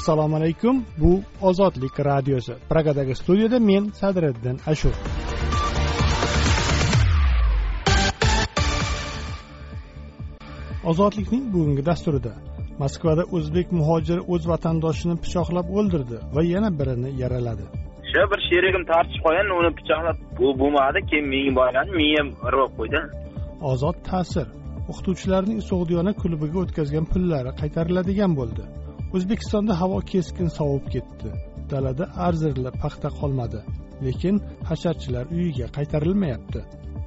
Assalomu alaykum. Bu Ozodlik radiosi. Pragadagi studiyada men Sadriddin Ashur. Ozodlikning bugungi dasturida Moskvada o'zbek muhojiri o'z vatandoshini pichoqlab o'ldirdi va yana birini yaraladi. Shu bir sherigim tartib qo'ygan, uni pichoqlab bo'lmadi, keyin menga borgan, men urib qo'ydi. Ozod ta'sir. O'qituvchilarning So'g'diyona klubiga o'tkazgan pullari qaytariladigan bo'ldi. O'zbekistonda havo keskin sovib ketdi. Dalada arzirli paxta qolmadi, lekin hasharchilar uyiga qaytarilmayapti.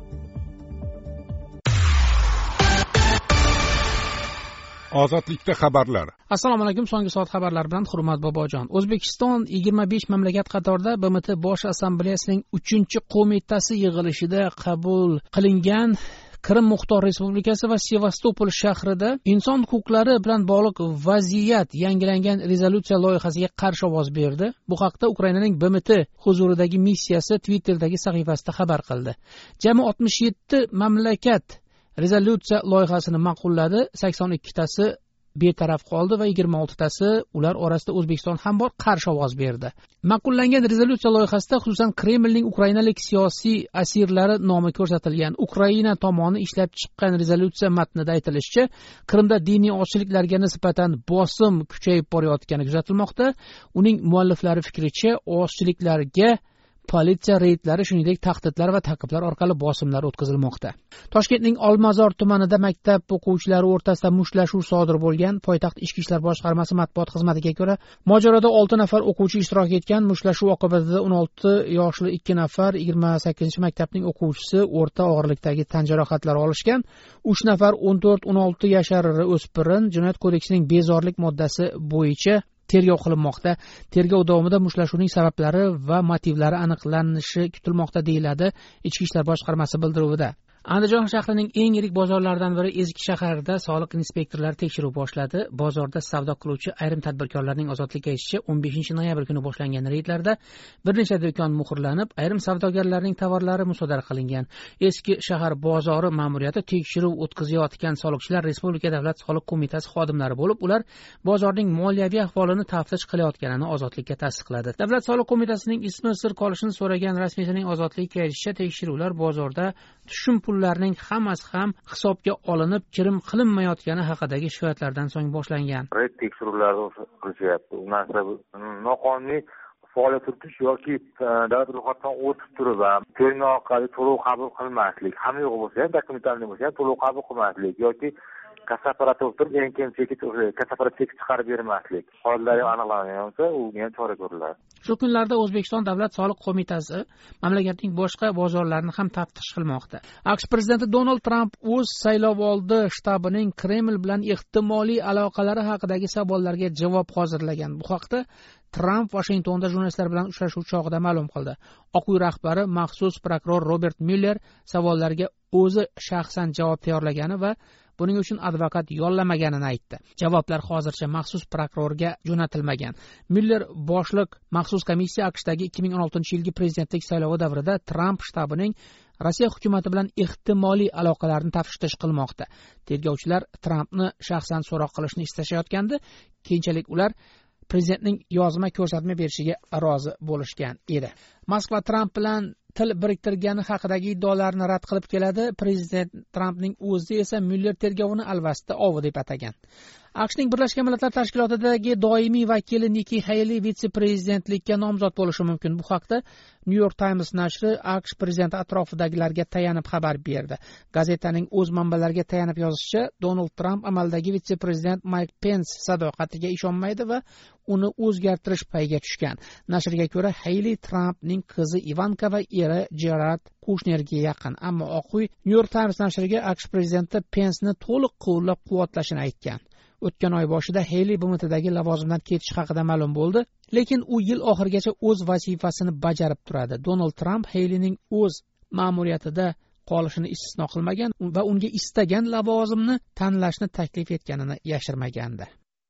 Ozodlikda xabarlar. Assalomu alaykum. So'nggi soat xabarlari bilan Hurmat Bobojon. O'zbekiston 25 mamlakat qatorida BMT Bosh Assambleyasining 3-qo'mitasi yig'ilishida qabul qilingan Qrim Muxtor Respublikasi va Sevastopol shahrida inson huquqlari bilan bog'liq vaziyat yangilangan rezolyutsiya loyihasiga qarshi ovoz berdi. Bu haqda Ukrainaning BMT huzuridagi missiyasi Twitter'dagi sahifasida xabar qildi. Jami 67 mamlakat rezolyutsiya loyihasini ma'qulladi, 82 tasi betaraf qoldi va 26 tasi, ular orasida O'zbekiston ham bor, qarshi ovoz berdi. Ma'qullangan rezolyutsiya loyihasida xususan Kremlning ukrainalik siyosiy asirlari nomi ko'rsatilgan. Ukraina tomoni ishlab chiqqan rezolyutsiya matnida aytilishicha, Qrimda diniy ozchiliklarga nisbatan bosim kuchayib borayotgani kuzatilmoqda. Uning mualliflari fikricha, ozchiliklarga politsiya reydlari, shuningdek tahdidlar va ta'qiblar orqali bosimlar o'tkazilmoqda. Toshkentning Olmazor tumanida maktab o'quvchilari o'rtasida mushtlashuv sodir bo'lgan. Poytaxt Ichki ishlar boshqarmasi matbuot xizmatiga ko'ra, mojaroda 6 nafar o'quvchi ishtirok etgan. Mushtlashuv oqibatida 16 yoshli 2 nafar 28-maktabning o'quvchisi o'rta og'irlikdagi tan jarohatlari olishgan. 3 nafar 14-16 yashar o'spirin Jinoyat kodeksining bezorilik moddasi bo'yicha tergov qilinmoqda. Tergov davomida mushtlashuvning sabablari va motivlari aniqlanishi kutilmoqda, deyiladi Ichki ishlar boshqarmasi bildiruvida. Andijon shahrining eng yirik bozorlaridan biri Ezgi shahrida soliq inspektorlari tekshiruv boshladi. Bozorda savdo qiluvchi ayrim tadbirkorlarning ozodlikka aytishicha 15 noyabr kuni boshlangan reydlarda bir necha do'kon muhrlanib, ayrim savdogarlarning tovarlari musodara qilingan. Eski shahar bozori ma'muriyati tekshiruv o'tkazayotgan soliqchilar Respublika davlat soliq qo'mitasi xodimlari bo'lib, ular bozorning moliyaviy ahvolini taftish qilayotganini ozodlikka tasdiqladi. Davlat soliq qo'mitasining ismi sir qolishini so'ragan rasmiysining ozodlikka aytishicha, tekshiruvlar bozorda tushum pullarning hammasi ham hisobga olinib, kirim qilinmayotgani haqidagi shikoyatlardan so'ng boshlangan. Reyd tekshiruvlari qilishyapti. U narsa noqonuniy faoliyat yuritish yoki davlat ro'yxatidan o'tib turib ham termin orqali to'lov qabul qilmaslik, hamma yo'q bo'lsa ham, dokumentalniy bo'lsa ham to'lov qabul qilmaslik yoki kassaapparatda o'tirib eng kassaapparat chek chiqarib bermaslik holatlari aniqlangan bo'lsa, unga ham chora ko'riladi. Shu kunlarda O'zbekiston Davlat soliq qo'mitasi mamlakatning boshqa bozorlarini ham taftish qilmoqda. AQSh prezidenti Donald Tramp o'z saylovoldi shtabining Kreml bilan ehtimoliy aloqalari haqidagi savollarga javob hozirlagan. Bu haqda Tramp Washingtonda jurnalistlar bilan uchrashuv chog'ida ma'lum qildi. Oq uy rahbari maxsus prokuror Robert Mueller savollarga o'zi shaxsan javob tayyorlagani va buning uchun advokat yollamaganini aytdi. Javoblar hozircha maxsus prokurorga jo'natilmagan. Mueller boshliq maxsus komissiya AQShdagi 2016-yilgi prezidentlik saylovi davrida Tramp shtabining Rossiya hukumati bilan ehtimoliy aloqalarni taftish qilmoqda. Tergovchilar Trampni shaxsan so'roq qilishni istashayotgandi. Keyinchalik ular prezidentning yozma ko'rsatma berishiga rozi bo'lishgan edi. Moskva Tramp bilan til biriktirgani haqidagi iddaolarni rad qilib keladi. Prezident Trampning o'zi esa Mueller tergovini alvasti ovi deb atagan. AQShning Birlashgan Millatlar Tashkilotidagi doimiy vakili Nikki Haley vitse-prezidentlikka nomzod bo'lishi mumkin. Bu haqda New York Times nashri AQSh prezidenti atrofidagilarga tayanib xabar berdi. Gazetaning o'z manbalariga tayanib yozishicha, Donald Tramp amaldagi vitse-prezident Mike Pence sadoqatiga ishonmaydi va uni o'zgartirish payiga tushgan. Nashrga ko'ra, Haley Trampning qizi Ivanka va eri Jared Kushnerga yaqin, ammo Oq uy New York Times nashriga AQSh prezidenti Pence'ni to'liq qo'llab-quvvatlashini aytgan. O'tgan oy boshida Haley BMTdagi lavozimdan ketish haqida ma'lum bo'ldi, lekin u yil oxirigacha o'z vazifasini bajarib turadi. Donald Tramp Haleyning o'z ma'muriyatida qolishini istisno qilmagan va unga istagan lavozimni tanlashni taklif etganini yashirmagandi.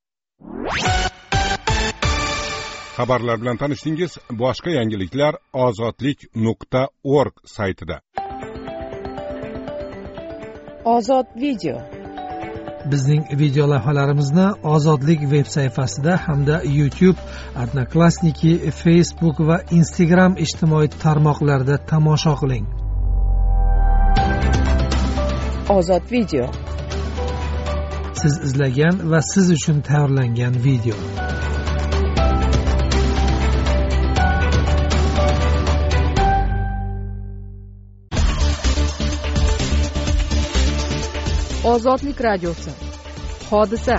Xabarlar bilan tanishdingiz. Boshqa yangiliklar ozodlik.org saytida. Ozod video. Bizning video lavhalarimizni Ozodlik veb sayfasida hamda YouTube, Odnoklassniki, Facebook va Instagram ijtimoiy tarmoqlarida tomosha qiling. Ozod video. Siz izlagan va siz uchun tayyorlangan video. Ozodlik radiosi. Hodisa.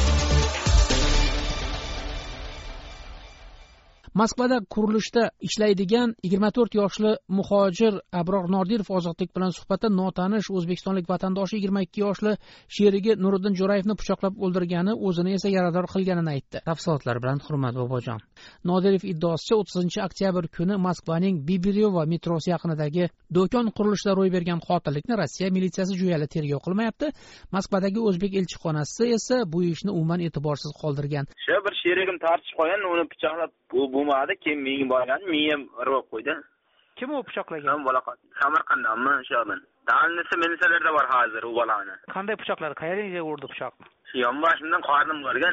Moskvada qurilishda ishlaydigan 24 yoshli muhojir Abror Nordirov Ozodlik bilan suhbatda notanish o'zbekistonlik vatandoshi 22 yoshli sherigi Nuriddin Jo'rayevni pichoqlab o'ldirgani, o'zini esa yarador qilganini aytdi. Tafsilotlar bilan Hurmat Bobojon. Nordirov iddaosicha 30-oktyabr kuni Moskvaning Bibiryova metrosi yaqinidagi do'kon qurilishida ro'y bergan qotillikni Rossiya militsiyasi jo'yali tergov qilmayapti. Moskvadagi o'zbek elchixonasi esa bu ishni umuman e'tiborsiz qoldirgan. Shu bir sherigim tartishib qo'ygan, uni pichoqlab bo'lmadi, keyin menga borgan, miyam urib qo'ydi. Kim u pichoqlagan? Bola Samarqanddanmi, o'shaman. Dalnisi militsiyalarda bor hozir u bolani. Qanday pichoqladi? Qayerga urdi pichoqni? Yonboshimdan qornim bo'lgan.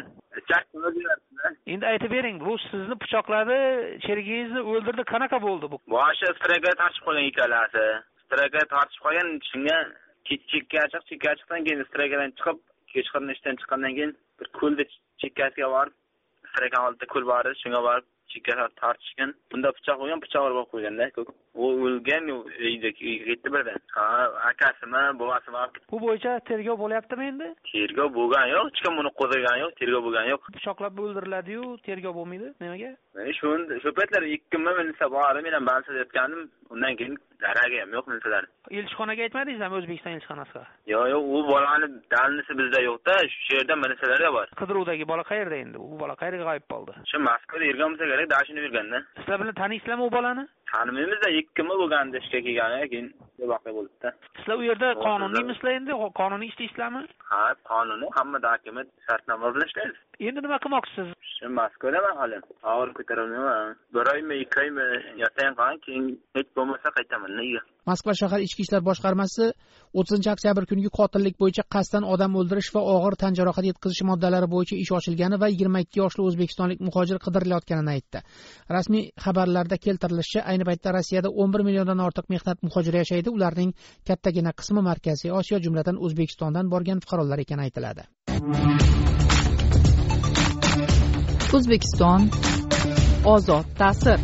Endi aytib bering, bu sizni pichoqladi, sherigingizni o'ldirdi, qanaqa bo'ldi bu? Boshi straga tartishib qo'ygan ikkalasi. Straga tartishib qo'ygan, shunga chekkachiqdan keyin stragadan chiqib, kechqurun ishdan chiqqandan keyin bir ko'lda chekkasiga borib, straga oldida ko'l bor edi, shunga borib chekkaga tartishgan. Bunda pichoq olgan, pichoq urib qo'yganda, u o'lgan, uyga ketdi birdan. Akasimi, buvasimi. Bu bo'yicha tergov bo'lyaptimi endi? Tergov bo'lgan yo'q, hech kim buni qo'zg'agan yo'q, tergov bo'lgan yo'q. Pichoqlab o'ldiriladi-yu, tergov bo'lmaydi. Nimaga? Shu paytlar 2 minsa bor, men ham balsa aytgandim. Undan keyin daragi ham yo'q milsalar. Elchixonaga aytmadingizmi, O'zbekiston elchixonasiga? Yo'q, u bolani dalnisi bizda yo'q-da, shu yerda militsiyalarda bor. Qidiruvdagi bola qayerda endi? U bola qayerga g'oyib bo'ldi? Shu Moskvada yurgan bo'lsa kerak, dashini yurganda. Sizlar bilan taniysizlarmi u bolani? Tanimaymiz-da, 2 yil bo'lganda ishga kelgani, keyin voqea bo'ldi-da. Sizlar u yerda qonuniymisizlar endi? Qonuniy ishlaysizlarmi? Ha, qonuniy, hamma dokument shartnoma bilan ishlaymiz. Endi nima qilmoqchisiz? Shu Moskvada men hali og'ir ko'tarolmayman. 1 oymi, 2 oymi yotayin qolgan, keyin hech bo'lmasa qaytaman uyga. Moskva shahar ichki ishlar boshqarmasi 30-oktyabr kungi qotillik bo'yicha qasddan odam o'ldirish va og'ir tan jarohat yetkazish moddalari bo'yicha ish ochilgani va 22 yoshli o'zbekistonlik muhojir qidirilayotganini aytdi. Rasmiy xabarlarda keltirilishicha, ayni paytda Rossiyada 11 milliondan ortiq mehnat muhojiri yashaydi. Ularning kattagina qismi Markaziy Osiyo, jumladan O'zbekistondan borgan fuqarolar ekani aytiladi. O'zbekiston ozod ta'sir.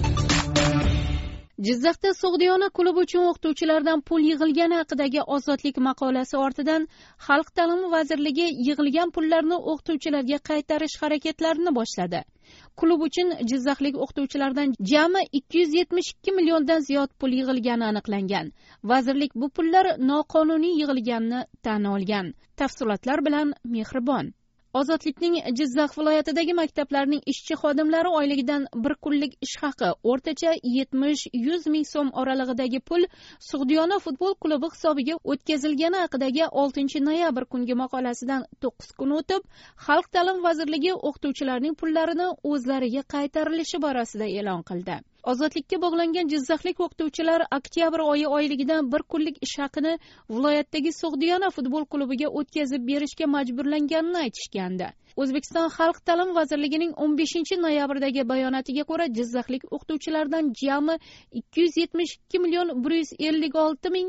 Jizzaxda Sug'diyona klubi uchun o'qituvchilardan pul yig'ilgani haqidagi Ozodlik maqolasi ortidan Xalq ta'limi vazirligi yig'ilgan pullarni o'qituvchilarga qaytarish harakatlarini boshladi. Klub uchun jizzaxlik o'qituvchilardan jami 272 milliondan ziyod pul yig'ilgani aniqlangan. Vazirlik bu pullar noqonuniy yig'ilganini tan olgan. Tafsilotlar bilan Mehribon. Ozodlikning Jizzax viloyatidagi maktablarning ishchi xodimlari oyligidan bir kunlik ish haqi o'rtacha 70-100 ming so'm oralig'idagi pul Sug'diyona futbol klubi hisobiga o'tkazilgani haqidagi 6-noyabr kungi maqolasidan 9 kun o'tib, Xalq ta'limi vazirligi o'qituvchilarning pullarini o'zlariga qaytarilishi borasida e'lon qildi. Ozodlikka bog'langan jizzaxlik o'qituvchilar oktyabr oyi oyligidan bir kunlik ish haqini viloyatdagi Sug'diyona futbol klubiga o'tkazib berishga majburlanganini aytishgandi. O'zbekiston Xalq ta'limi vazirligining 15-noyabrdagi bayonotiga ko'ra, jizzaxlik o'qituvchilardan jami 272 million 156 ming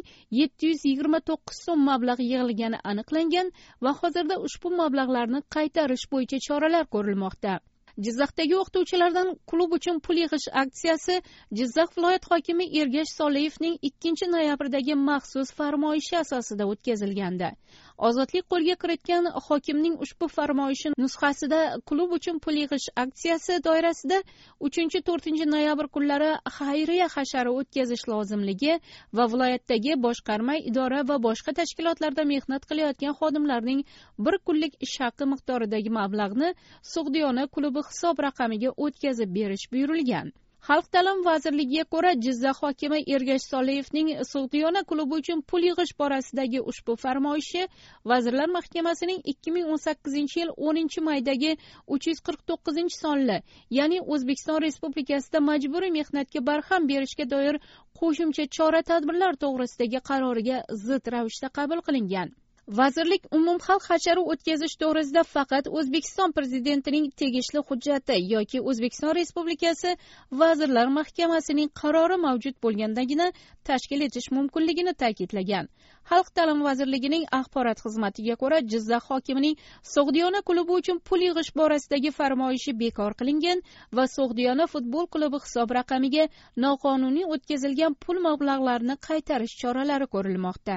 729 so'm mablag' yig'ilgani aniqlangan va hozirda ushbu mablag'larni qaytarish bo'yicha choralar ko'rilmoqda. Jizzaxdagi o'qituvchilardan klub uchun pul yig'ish aksiyasi Jizzax viloyat hokimi Ergash Soliyevning 2-noyabrdagi maxsus farmoyishi asosida o'tkazilgandi. Ozodlik qo'lga kiritgan hokimning ushbu farmoyishi nusxasida klub uchun pul yig'ish aksiyasi doirasida 3-4 noyabr kunlari xayriya hashari o'tkazish lozimligi va viloyatdagi boshqarma, idora va boshqa tashkilotlarda mehnat qilayotgan xodimlarning bir kunlik ish haqi miqdoridagi mablag'ni Sug'diyona klubi hisob raqamiga o'tkazib berish buyurilgan. Xalq ta'limi vazirligiga ko'ra, Jizzax hokimi Ergash Soliyevning Sug'diyona klubi uchun pul yig'ish borasidagi ushbu farmoyishi Vazirlar Mahkamasining 2018-yil 10-maydagi 349-sonli, ya'ni O'zbekiston Respublikasida majburiy mehnatga barham berishga doir qo'shimcha chora-tadbirlar to'g'risidagi qaroriga zid ravishda qabul qilingan. Vazirlik umumxalq hashari o'tkazish to'g'risida faqat O'zbekiston prezidentining tegishli hujjati yoki O'zbekiston Respublikasi Vazirlar Mahkamasining qarori mavjud bo'lgandagina tashkil etish mumkinligini ta'kidlagan. Xalq ta'limi vazirligining axborot xizmatiga ko'ra, Jizzax hokimining So'g'diyona klubi uchun pul yig'ish borasidagi farmoyishi bekor qilingan va So'g'diyona futbol klubi hisob raqamiga noqonuniy o'tkazilgan pul mablag'larini qaytarish choralari ko'rilmoqda.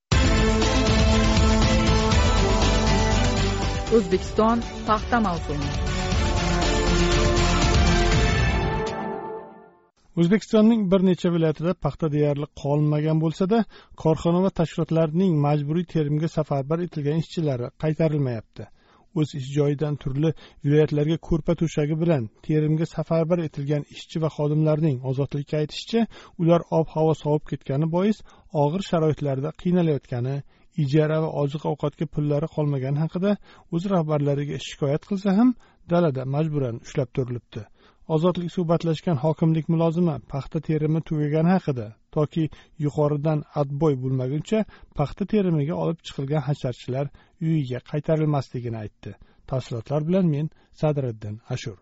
O'zbekiston paxta mavsumi. O'zbekistonning bir necha viloyatida paxta deyarli qolmagan bo'lsa-da, korxona va tashkilotlarning majburiy terimga safarbar etilgan ishchilari qaytarilmayapti. O'z ish joyidan turli viloyatlarga ko'rpa to'shagi bilan terimga safarbar etilgan ishchi va xodimlarning ozodlikka aytishicha, ular ob-havo sovib ketgani bois og'ir sharoitlarda qiynalayotgani, ijara va oziq-ovqatga pullari qolmagani haqida o'z rahbarlariga shikoyat qilsa ham dalada majburan ushlab turilibdi. Ozodlik suhbatlashgan hokimlik mulozimi paxta terimi tugagani haqida toki yuqoridan adboy bo'lmaguncha paxta terimiga olib chiqilgan hasharchilar uyiga qaytarilmasligini aytdi. Tafsilotlar bilan men Sadriddin Ashur.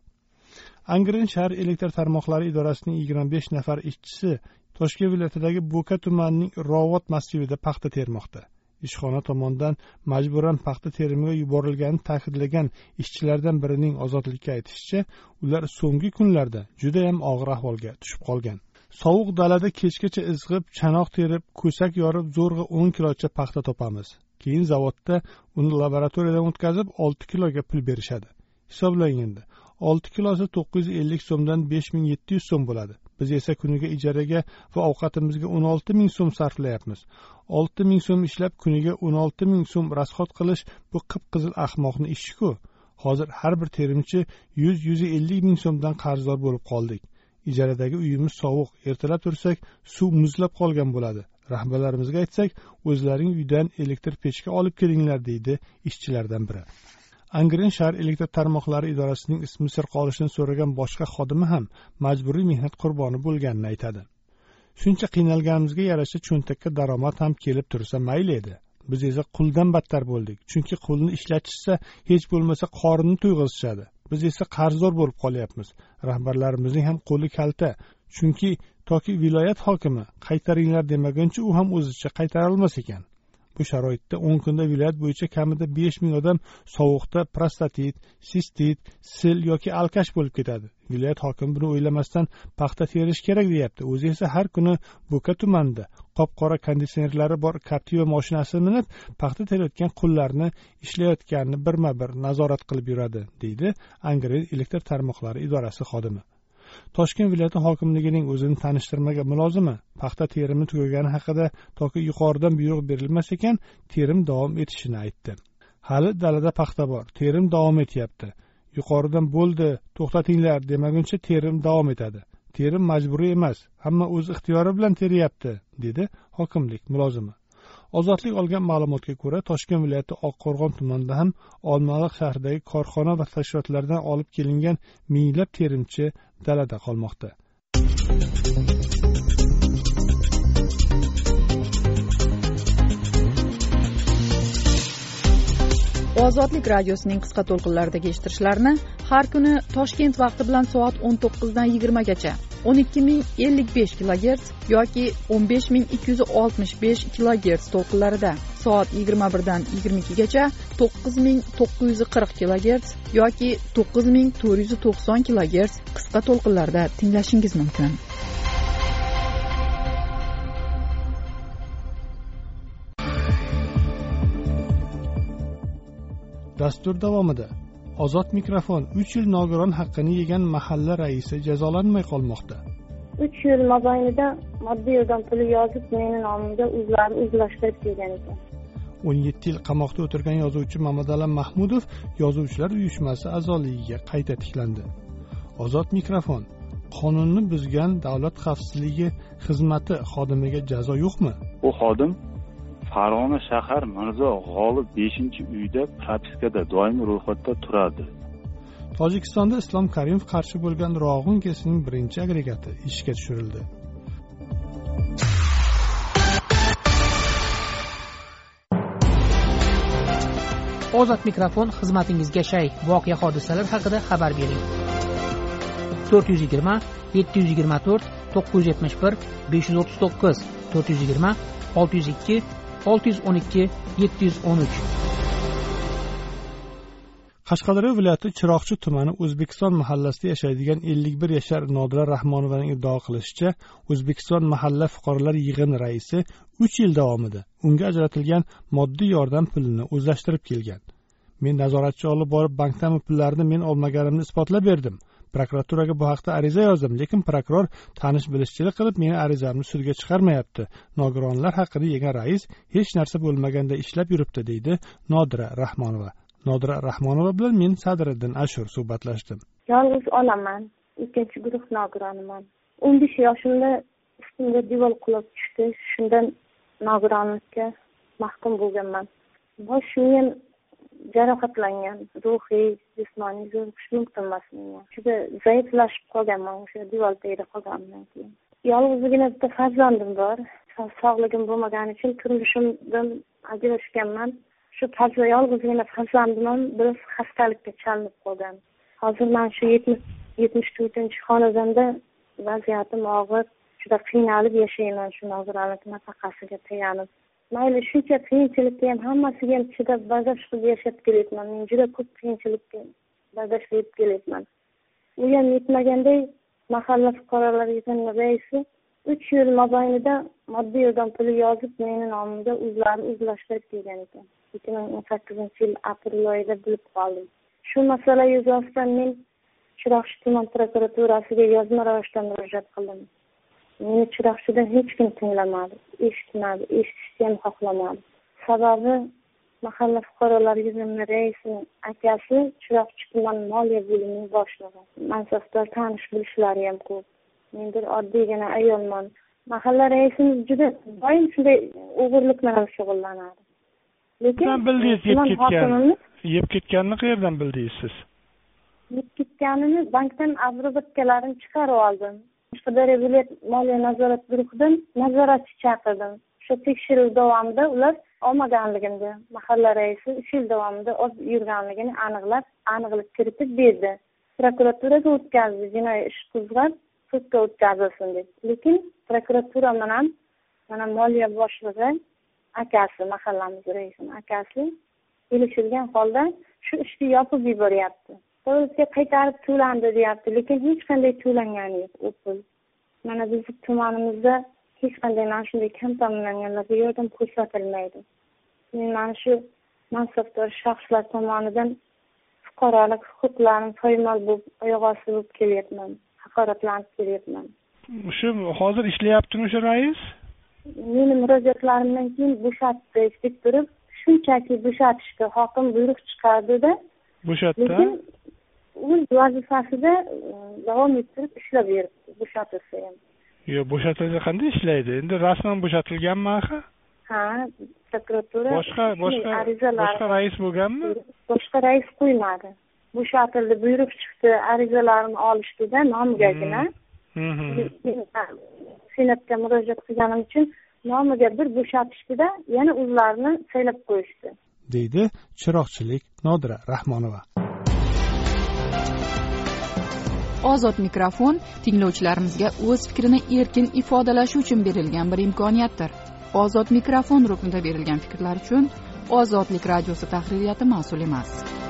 Angren shahar elektr tarmoqlari idorasining 25 nafar ishchisi Toshkent viloyatidagi Bo'ka tumanining Rovot massivida paxta termoqda. Ishxona tomonidan majburan paxta terimiga yuborilganini ta'kidlagan ishchilardan birining ozodlikka aytishicha, ular so'nggi kunlarda juda ham og'ir ahvolga tushib qolgan. Sovuq dalada kechgacha izg'ib, chanoq terib, ko'sak yorib, zo'rg'a 10 kilocha paxta topamiz. Keyin zavodda uni laboratoriyadan o'tkazib 6 kiloga pul berishadi. Hisoblang endi. 6 kilosi 950 so'mdan 5700 so'm bo'ladi. Biz esa kuniga ijaraga va ovqatimizga 16000 so'm sarflayapmiz. 6000 so'm ishlab kuniga 16000 so'm rasxod qilish bu qip-qizil ahmoqning ishi-ku. Hozir har bir terimchi 100-150 ming so'mdan qarzdor bo'lib qoldik. Ijaradagi uyimiz sovuq, ertalab tursak suv muzlab qolgan bo'ladi. Rahbarlarimizga aytsak, o'zlaring uydan elektr pechka olib kelinglar deydi ishchilardan biri. Angren shahar elektr tarmoqlari idorasining ismi sir qolishini so'ragan boshqa xodimi ham majburiy mehnat qurboni bo'lganini aytadi. Shuncha qiynalganimizga yarasha cho'ntakka daromad ham kelib tursa mayli edi. Biz esa quldan battar bo'ldik. Chunki qulni ishlatishsa hech bo'lmasa qorinni to'yg'izishadi. Biz esa qarzdor bo'lib qolyapmiz. Rahbarlarimizning ham qo'li kalta. Chunki toki viloyat hokimi qaytaringlar demaguncha u ham o'zicha qaytara olmas ekan. Bu sharoitda 10 kunda viloyat bo'yicha kamida 5000 odam sovuqda prostatit, sistit, sil yoki alkash bo'lib ketadi. Viloyat hokimi buni o'ylamasdan paxta terish kerak deyapti. O'zi esa har kuni Bo'ka tumanida qop-qora konditsionerlari bor Captiva mashinasini minib, paxta terayotgan qullarni ishlayotganini birma-bir nazorat qilib yuradi, deydi Angren elektr tarmoqlari idorasi xodimi. Toshkent viloyati hokimligining o'zini tanishtirmagan mulozimi paxta terimi tugagani haqida toki yuqoridan buyruq berilmas ekan, terim davom etishini aytdi. Hali dalada paxta bor, terim davom etyapti. Yuqoridan bo'ldi, to'xtatinglar demaguncha terim davom etadi. Terim majburiy emas, hamma o'z ixtiyori bilan teryapti, dedi hokimlik mulozimi. Ozodlik olgan ma'lumotga ko'ra, Toshkent viloyati Oqqo'rg'on tumanida ham Olmaliq shahridagi korxona va tashkilotlardan olib kelingan minglab terimchi dalada qolmoqda. Ozodlik radiosining qisqa to'lqinlaridagi eshittirishlarni har kuni Toshkent vaqti bilan soat 19 dan 20 gacha 12055 kHz yoki 15265 kHz to'lqinlarida, soat 21 dan 22 gacha 9940 kHz yoki 9490 kHz qisqa to'lqinlarda tinglashingiz mumkin. Dastur davomida Ozod mikrofon 3 yil nogiron haqqini yegan mahalla raisi jazolanmay qolmoqda. 3 yil mobaynida moddiy yordam puli yozib, meni nomimga o'zlari o'zlashtirib kelgan ekan. 17 yil qamoqda o'tirgan yozuvchi Mamadalam Mahmudov Yozuvchilar uyushmasi a'zoligiga qayta tiklandi. Ozod mikrofon: qonunni buzgan davlat xavfsizligi xizmati xodimiga jazo yo'qmi? Bu xodim Farg'ona shahar Mirzo G'olib 5-uyda propiskada doimiy ro'yxatda turadi. Tojikistonda Islom Karimov qarshi bo'lgan Rog'un kesining 1-agregati ishga tushirildi. Ozod mikrofon xizmatingizga shay. Voqea hodisalar haqida xabar bering. 420 724 971 539 420 602 612 713. Qashqadaryo viloyati Chiroqchi tumani O'zbekiston mahallasida yashaydigan 51 yashar Nodira Rahmonovaning iddao qilishicha, O'zbekiston mahalla fuqarolar yig'ini raisi 3 yil davomida unga ajratilgan moddiy yordam pulini o'zlashtirib kelgan. Men nazoratchi olib borib bankdan pullarni men olmaganimni isbotlab berdim. Prokuraturaga bu haqda ariza yozdim, lekin prokuror tanish-bilishchilik qilib meni arizamni sudga chiqarmayapti. Nogironlar haqida yegan rais hech narsa bo'lmaganda ishlab yuribdi, deydi Nodira Rahmonova. Nodira Rahmonova bilan men Sadriddin Ashur suhbatlashdim. Yolg'iz onaman, ikkinchi guruh nogironiman. 15 yoshimda ustimga devor qulab tushdi. Shundan nogironlikka mahkum bo'lganman. Bosh miyam jarohatlangan, ruhiy, jismoniy zo'riqish mumkin emas menga. Juda zaiflashib qolganman o'sha devor tagida qolganimdan keyin. Yolg'izgina bitta farzandim bor. Sog'ligim bo'lmagani uchun turmushimdan ajrashganman. Shu yolg'izgina farzandim biroz xastalikka chalinib qolgan. Hozir men shu 74-xonadonda vaziyatim og'ir, juda qiynalib yashayman shu nogironlik nafaqasiga tayanib. Mayli shuncha qiyinchilikka ham hammasiga ham chidab bardosh qilib yashab kelyapman. Men juda ko'p qiyinchilikka bardosh qilib kelyapman. U ham yetmaganday mahalla fuqarolar yig'ini raisi 3 yil mobaynida moddiy yordam puli yozib meni nomimga o'zlashtirib kelgan ekan. 2018-yil aprel oyida bilib qoldim. Shu masala yuzasidan men Chiroqchi tuman prokuraturasiga yozma ravishda murojaat qildim. Meni Chiroqchidan hech kim tinglamadi, eshitmadi, eshitishni ham xohlamadi. Sababi mahalla fuqarolar yig'ini raisining akasi Chiroqchi tuman moliya bo'limining boshlig'i. Mansabdor tanish-bilishlari ham ko'p. Men bir oddiygina ayolman. Mahalla raisimiz juda doim shunday o'g'irlik bilan shug'ullanadi. Lekin yeb ketganini qayerdan bildingiz siz? Yeb ketganini bankdan obro'batkalarini chiqarib oldim. Qashqadaryo viloyat moliya nazorat guruhidan nazoratchi chaqirdim. Shu tekshiruv davomida ular olmaganligimda mahalla raisi 3 yil davomida olib yurganligini aniqlik kiritib berdi. Prokuraturaga o'tkazdi, jinoiy ish qo'zg'ab sudga o'tkazilsin deb. Lekin prokuratura bilan mana moliya boshlig'i akasi, mahallamiz raisining akasi kelishilgan holda shu ishni yopib yuboryapti. Polizga qaytarib to'landi deyapti, lekin hech qanday to'langani yo'q u pul. Mana bizning tumanimizda hech qanday mana shunday kam ta'minlanganlarga yordam ko'rsatilmaydi. Men mana shu mansabdor shaxslar tomonidan fuqarolik huquqlarim poymol bo'lib, oyoq osti bo'lib kelyapman, haqoratlanib kelyapman. Shu hozir ishlayaptimi shu rais? Meni murojaatlarimdan keyin bo'shatdi deb turib, shunchaki bo'shatishdi, hokim buyruq chiqardi-da. Bo'shatdi. Lekin o'z vazifasida davom ettirib ishlab beribdi, bo'shatilsa ham. Yo'q, bo'shatilsa qanday ishlaydi? Endi rasman bo'shatilganmi axir? Ha, prokuratura boshqa rais bo'lganmi? Boshqa rais qo'ymadi. Bo'shatildi, buyruq chiqdi, arizalarni olishdi-da, nomigagina. Senatga murojaat qilganim uchun nomiga bir bo'shatishdi-da, yana o'zlarini saylab qo'yishdi, deydi Chiroqchilik Nodira Rahmonova. Ozod mikrofon tinglovchilarimizga o'z fikrini erkin ifodalashi uchun berilgan bir imkoniyatdir. Ozod mikrofon ruknida berilgan fikrlar uchun Ozodlik radiosi tahririyati mas'ul emas.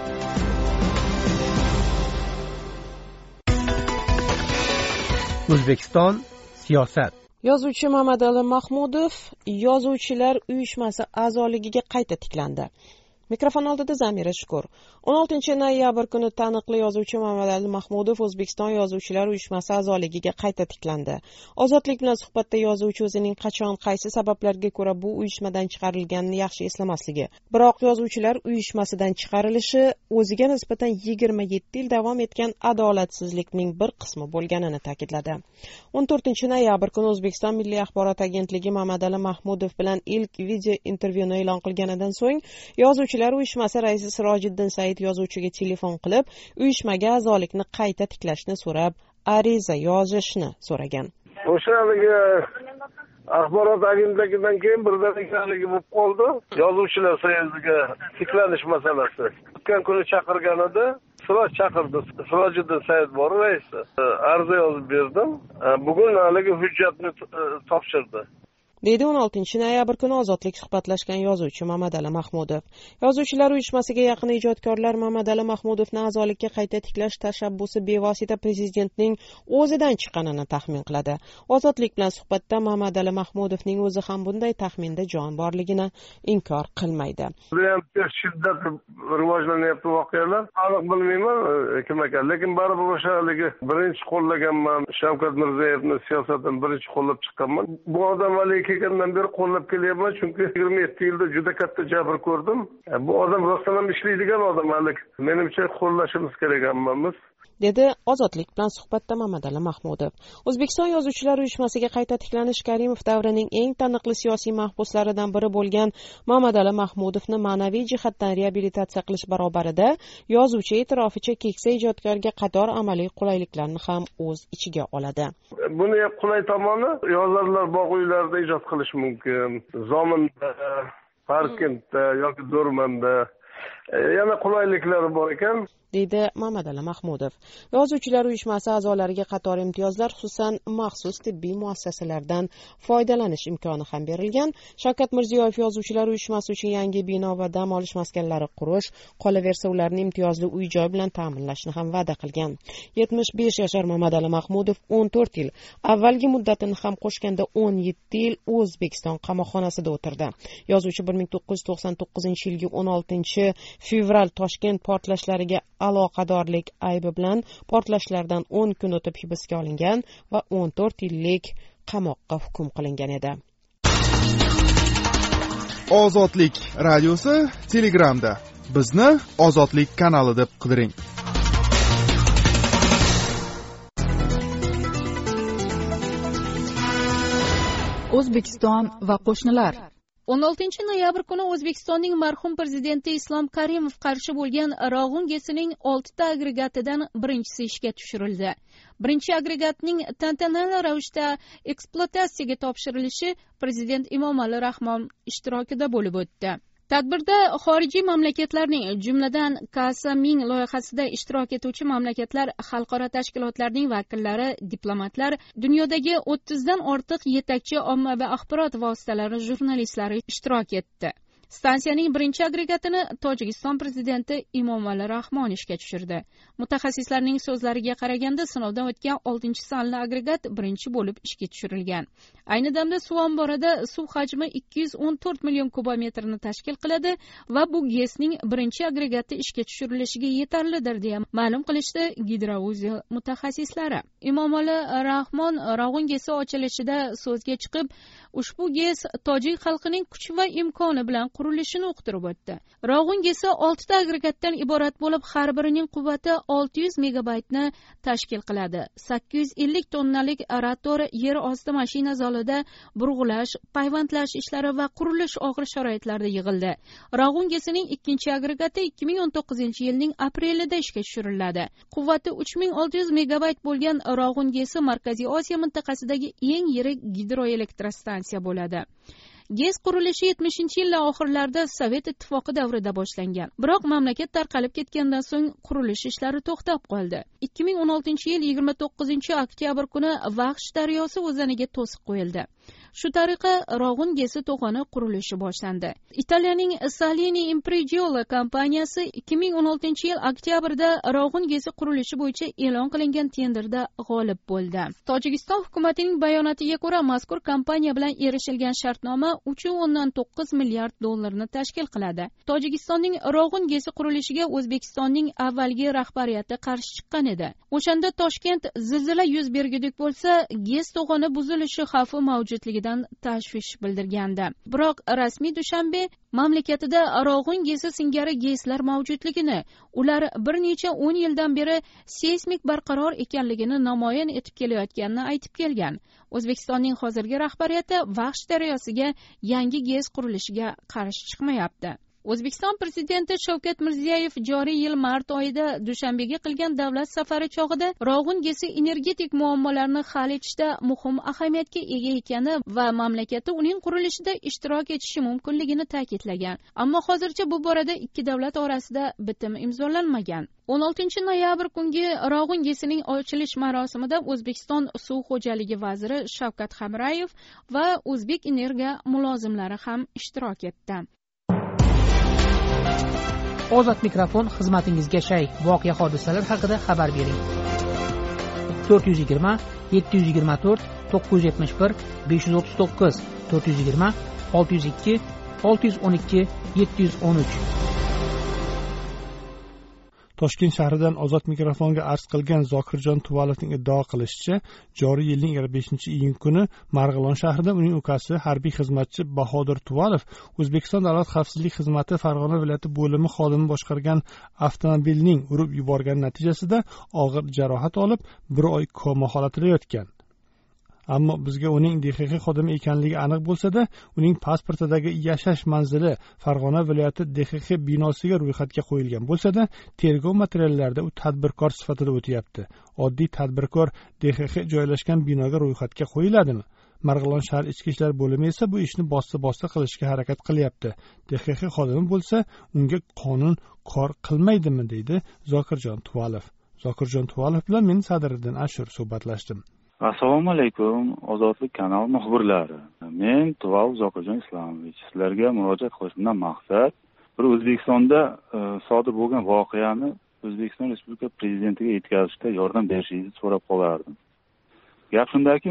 O'zbekiston siyosat. Yozuvchi Mamadali Mahmudov Yozuvchilar uyushmasi a'zoligiga qayta tiklandi. Mikrofon oldida Zamira Shukur. 16 noyabr kuni taniqli yozuvchi Mamadali Mahmudov O'zbekiston Yozuvchilar uyushmasi a'zoligiga qayta tiklandi. Ozodlik bilan suhbatda yozuvchi o'zining qachon, qaysi sabablarga ko'ra bu uyushmadan chiqarilganini yaxshi eslamasligi, biroq yozuvchilar uyushmasidan chiqarilishi o'ziga nisbatan 27 yil davom etgan adolatsizlikning bir qismi bo'lganini ta'kidladi. 14 noyabr kuni O'zbekiston Milliy axborot agentligi Mamadali Mahmudov bilan ilk video intervyuni e'lon qilganidan so'ng Yozuvchilar uyushmasi raisi Sirojiddin Said yozuvchiga telefon qilib, uyushmaga a'zolikni qayta tiklashni so'rab, ariza yozishni so'ragan. O'sha axborot agentligidan keyin birdanigaligi bo'lib qoldi. Yozuvchilar so'yoziga tiklanish masalasi. O'tgan kuni chaqirgan edi. Siroj chaqirdi. Sirojiddin Saidbor raisi. Arza yozib berdim. Bugun haligi hujjatni topshirdi. deydi 16 noyabr kuni Ozodlik suhbatlashgan yozuvchi Mamadali Mahmudov. Yozuvchilar uyushmasiga yaqin ijodkorlar Mamadali Mahmudovni a'zolikka qayta tiklash tashabbusi bevosita prezidentning o'zidan chiqqanini taxmin qiladi. Ozodlik bilan suhbatda Mamadali Mahmudovning o'zi ham bunday taxminda jon borligini inkor qilmaydi. Judayam shiddatli rivojlanyapti voqealar. Aniq bilmayman kim ekan, lekin baribir o'shaligi birinchi qo'llaganman. Shavkat Mirziyoyevning siyosatini birinchi qo'llab chiqqanman. Bu odam kelgandan beri qo'llab kelyapman, chunki 27 yilda juda katta jabr ko'rdim. Bu odam rostdan ham ishlaydigan odam, menimcha qo'llashimiz kerak hammamiz, dedi Ozodlik bilan suhbatda Mamadali Mahmudov. O'zbekiston Yozuvchilar uyushmasiga qayta tiklanish Karimov davrining eng taniqli siyosiy mahbuslaridan biri bo'lgan Mamadali Mahmudovni ma'naviy jihatdan reabilitatsiya qilish barobarida yozuvchi e'tiroficha keksa ijodkorga qator amaliy qulayliklarni ham o'z ichiga oladi. Buni ham qulay tomoni, yozarlar bog' uylarida ijod qilish mumkin. Zominda, Parkentda yoki Do'rmanda yana qulayliklari bor ekan, deydi Mamadali Mahmudov. Yozuvchilar uyushmasi a'zolariga qator imtiyozlar, xususan maxsus tibbiy muassasalardan foydalanish imkoni ham berilgan. Shavkat Mirziyoyev yozuvchilar uyushmasi uchun yangi bino va dam olish maskanlari qurish, qolaversa ularni imtiyozli uy-joy bilan ta'minlashni ham va'da qilgan. 75 yoshar Mamadali Mahmudov 14 yil, avvalgi muddatini ham qo'shganda 17 yil O'zbekiston qamoqxonasida o'tirdi. Yozuvchi 1999-yilgi 16 fevral Toshkent portlashlariga aloqadorlik aybi bilan portlashlardan 10 kun o'tib hibsga olingan va 14 yillik qamoqqa hukm qilingan edi. Ozodlik radiosi Telegramda. Bizni Ozodlik kanali deb qidiring. O'zbekiston va qo'shnilar. 16 noyabr kuni O'zbekistonning marhum prezidenti Islom Karimov qarshi bo'lgan Rog'un GESining 6 ta agregatidan birinchisi ishga tushirildi. Birinchi agregatning tantanali ravishda ekspluatatsiyaga topshirilishi prezident Emomali Rahmon ishtirokida bo'lib o'tdi. Tadbirda xorijiy mamlakatlarning, jumladan Kasaming loyihasida ishtirok etuvchi mamlakatlar, xalqaro tashkilotlarning vakillari, diplomatlar, dunyodagi 30 dan ortiq yetakchi ommaviy axborot vositalari jurnalistlari ishtirok etdi. Stansiyaning birinchi agregatini Tojikiston prezidenti Emomali Rahmon ishga tushirdi. Mutaxassislarning so'zlariga qaraganda, sinovdan o'tgan 6-sonli agregat birinchi bo'lib ishga tushirilgan. Ayni damda suv omborida suv hajmi 214 million kubometrni tashkil qiladi va bu GESning birinchi agregati ishga tushirilishiga yetarlidir deya ma'lum qilishdi gidrovuziya mutaxassislari. Emomali Rahmon Rog'un GESi ochilishida so'zga chiqib, ushbu GES tojik xalqining kuch va imkoni bilan qurilishini uqtirib o'tdi. Rog'un GESi 6 ta agregatdan iborat bo'lib, har birining quvvati 600 megabaytni tashkil qiladi. 850 tonnalik rotor yer osti mashina zalida burg'ulash, payvandlash ishlari va qurilish og'ir sharoitlarda yig'ildi. Rog'un GESining ikkinchi agregati 2019-yilning aprelida ishga tushiriladi. Quvvati 3600 megabayt bo'lgan Rog'un GESi Markaziy Osiyo mintaqasidagi eng yirik gidroelektrostansiya bo'ladi. GES qurilishi 70-yillar oxirlarida Sovet ittifoqi davrida boshlangan. Biroq mamlakat tarqalib ketgandan so'ng qurilish ishlari to'xtab qoldi. 2016-yil 29-oktyabr kuni Vaxsh daryosi o'zaniga to'siq qo'yildi. Shu tariqa Rog'un GESi to'g'oni qurilishi boshlandi. Italiyaning Salini Impregilo kompaniyasi 2016-yil oktyabrda Rog'un GESi qurilishi bo'yicha e'lon qilingan tenderda g'olib bo'ldi. Tojikiston hukumatining bayonotiga ko'ra, mazkur kompaniya bilan erishilgan shartnoma 3.9 milliard dollarni tashkil qiladi. Tojikistonning Rog'un GESi qurilishiga O'zbekistonning avvalgi rahbariyati qarshi chiqqan edi. O'shanda Toshkent zilzila yuz bergudek bo'lsa, GES to'g'oni buzilishi xavfi mavjudligidan tashvish bildirgandi. Biroq rasmiy Dushanbe mamlakatida Rog'un GESi singari GESlar mavjudligini, ular bir necha 10 yildan beri seysmik barqaror ekanligini namoyon etib kelayotganini aytib kelgan. O'zbekistonning hozirgi rahbariyati Vaxsh daryosiga yangi GES qurilishiga qarshi chiqmayapti. O'zbekiston prezidenti Shavkat Mirziyoyev joriy yil mart oyida Dushanbega qilgan davlat safari chog'ida Rog'un GESi energetik muammolarni hal etishda muhim ahamiyatga ega ekani va mamlakati uning qurilishida ishtirok etishi mumkinligini ta'kidlagan. Ammo hozircha bu borada ikki davlat orasida bitim imzolanmagan. 16 noyabr kungi Rog'un GESining ochilish marosimida O'zbekiston suv xo'jaligi vaziri Shavkat Hamrayev va O'zbek Energo mulozimlari ham ishtirok etdi. Ozod mikrofon xizmatingizga shay. Voqea hodisalar haqida xabar bering. 420 724 971 539 420 602 612 713. Toshkent shahridan Ozod mikrofonga arz qilgan Zokirjon Tuvalovning iddao qilishicha, joriy yilning 25-iyun kuni Marg'ilon shahrida uning ukasi harbiy xizmatchi Bahodir Tuvalov O'zbekiston Davlat xavfsizlik xizmati Farg'ona viloyati bo'limi xodimi boshqargan avtomobilning urib yuborgani natijasida og'ir jarohat olib, 1 oy koma holatida yotgan. Ammo bizga uning DXX xodimi ekanligi aniq bo'lsa-da, uning pasportidagi yashash manzili Farg'ona viloyati DXX binosiga ro'yxatga qo'yilgan bo'lsa-da, tergov materiallarida u tadbirkor sifatida o'tyapti. Oddiy tadbirkor DXX joylashgan binoga ro'yxatga qo'yiladimi? Marg'ilon shahar ichki ishlar bo'limi esa bu ishni bosta qilishga harakat qilyapti. DXX xodimi bo'lsa, unga qonun kor qilmaydimi, deydi Zokirjon Tuvalov. Zokirjon Tuvalov bilan men Sadriddin Ashur suhbatlashdim. Assalomu alaykum, Ozodlik kanali muxbirlari. Men Tuvalov Zokirjon Islamovich. Sizlarga murojaat qilishimdan maqsad bir O'zbekistonda sodir bo'lgan voqeani O'zbekiston Respublika prezidentiga yetkazishda yordam berishingizni so'rab qolardim. Gap shundaki,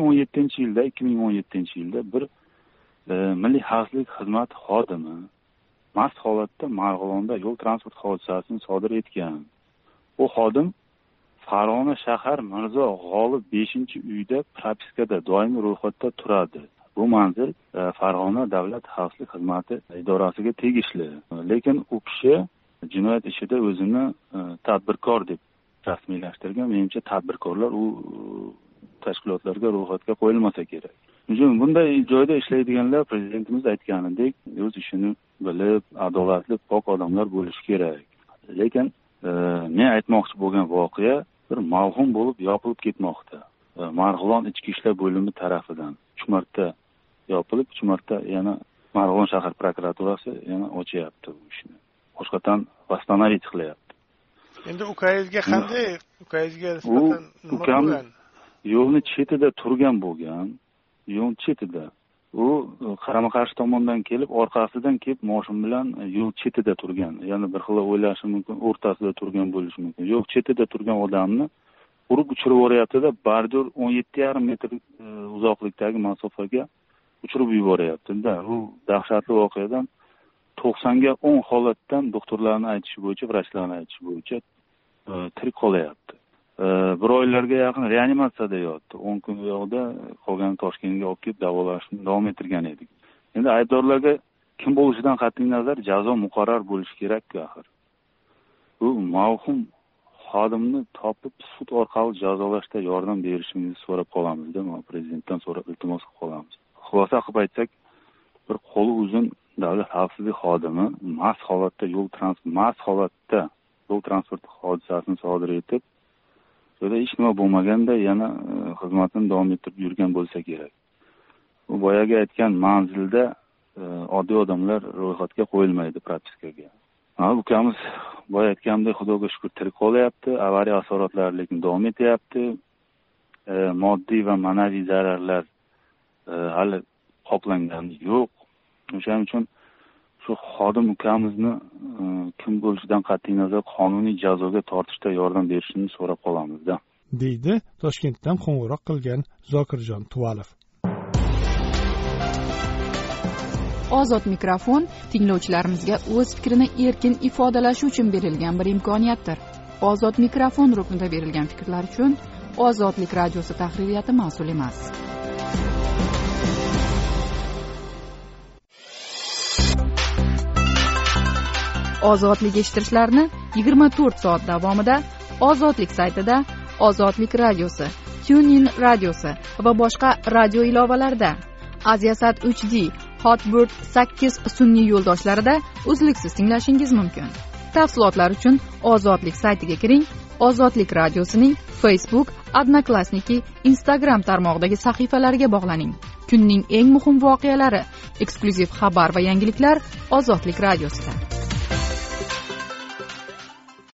2017-yilda bir Milliy xavfsizlik xizmati xodimi mast holatda Marg'ilonda yo'l transport hodisasini sodir etgan. Bu xodim Farg'ona shahar Mirzo G'olib 5-uyda propiskada doimiy ro'yxatda turadi. Bu manzil Farg'ona davlat xavfsizlik xizmati idorasiga tegishli. Lekin u kishi jinoyat ishida o'zini tadbirkor deb rasmiylashtirgan. Menimcha tadbirkorlar u tashkilotlarga ro'yxatga qo'yilmasa kerak. Chunki bunday joyda ishlaydiganlar prezidentimiz aytganidek, o'z ishini bilib, adolatli, pok odamlar bo'lishi kerak. Lekin men aytmoqchi bo'lgan voqea bir mavhum bo'lib yopilib ketmoqda. Marg'ilon ichki ishlar bo'limi tarafidan 3 marta yopilib, 3 marta yana Marg'ilon shahar prokuraturasi yana ochyapti bu ishni. Boshqadan vastanavit qilyapti. Endi ukangizga qanday? Ukangizga nisbatan nima bo'lgan? Yo'lni chetida turgan bo'lgan. Yo'l chetida. U qarama-qarshi tomondan kelib, orqasidan kelib moshin bilan yo'l chetida turgan. Ya'ni bir xil o'ylashi mumkin, o'rtasida turgan bo'lishi mumkin. Yo'q, chetida turgan odamni urib uchirib yuboryapti-da, bardor 17,5 metr uzoqlikdagi masofaga uchirib yuboryapti-da. Bu dahshatli voqeadan 90 ga 10 holatdan doktorlarning aytishi bo'yicha, vrachlarning aytishi bo'yicha tirik qolyapti. Bir oylarga yaqin reanimatsiyada yotdi. 10 kun yo'qda qolgan Toshkentga olib kelib davolashni davom ettirgan edik. Endi aybdorlarga kim bo'lishidan qat'iy nazar jazo muqarrar bo'lishi kerak-ku axir. Bu mavhum xodimni topib sud orqali jazolashda yordam berishingizni so'rab qolamizda, prezidentdan so'rab iltimos qilib qolamiz. Xulosa qilib aytsak, bir qo'li uzun davlat xavfsizlik xodimi mast holatda yo'l transport hodisasini sodir etib, So'da hech nima bo'lmaganda yana xizmatini davom ettirib yurgan bo'lsa kerak. Bu boyaga aytgan manzilda oddiy odamlar ro'yxatga qo'yilmaydi propiskaga. Ukamiz boya aytgandek Xudoga shukr tirik qolyapti, avariya asoratlari lekin davom etyapti. Moddiy va ma'naviy zararlar hali qoplangani yo'q. O'shaning uchun shu xodim ukamizni kim bo'lishidan qat'iy nazar qonuniy jazoga tortishda yordam berishini so'rab qolamizda, deydi Toshkentdan qo'ng'iroq qilgan Zokirjon Tuvalov. Ozod mikrofon tinglovchilarimizga o'z fikrini erkin ifodalashi uchun berilgan bir imkoniyatdir. Ozod mikrofon ruknida berilgan fikrlar uchun Ozodlik radiosi tahririyati mas'ul emas. Ozodlik eshittirishlarni 24 soat davomida Ozodlik saytida, Ozodlik radiosi, TuneIn radiosi va boshqa radio ilovalarida, Aziasat HD, Hotbird 8 sun'iy yo'ldoshlarida uzluksiz tinglashingiz mumkin. Tafsilotlar uchun Ozodlik saytiga kiring. Ozodlik radiosining Facebook, Odnoklassniki, Instagram tarmog'idagi sahifalariga bog'laning. Kunning eng muhim voqealari, eksklyuziv xabar va yangiliklar Ozodlik radiosida.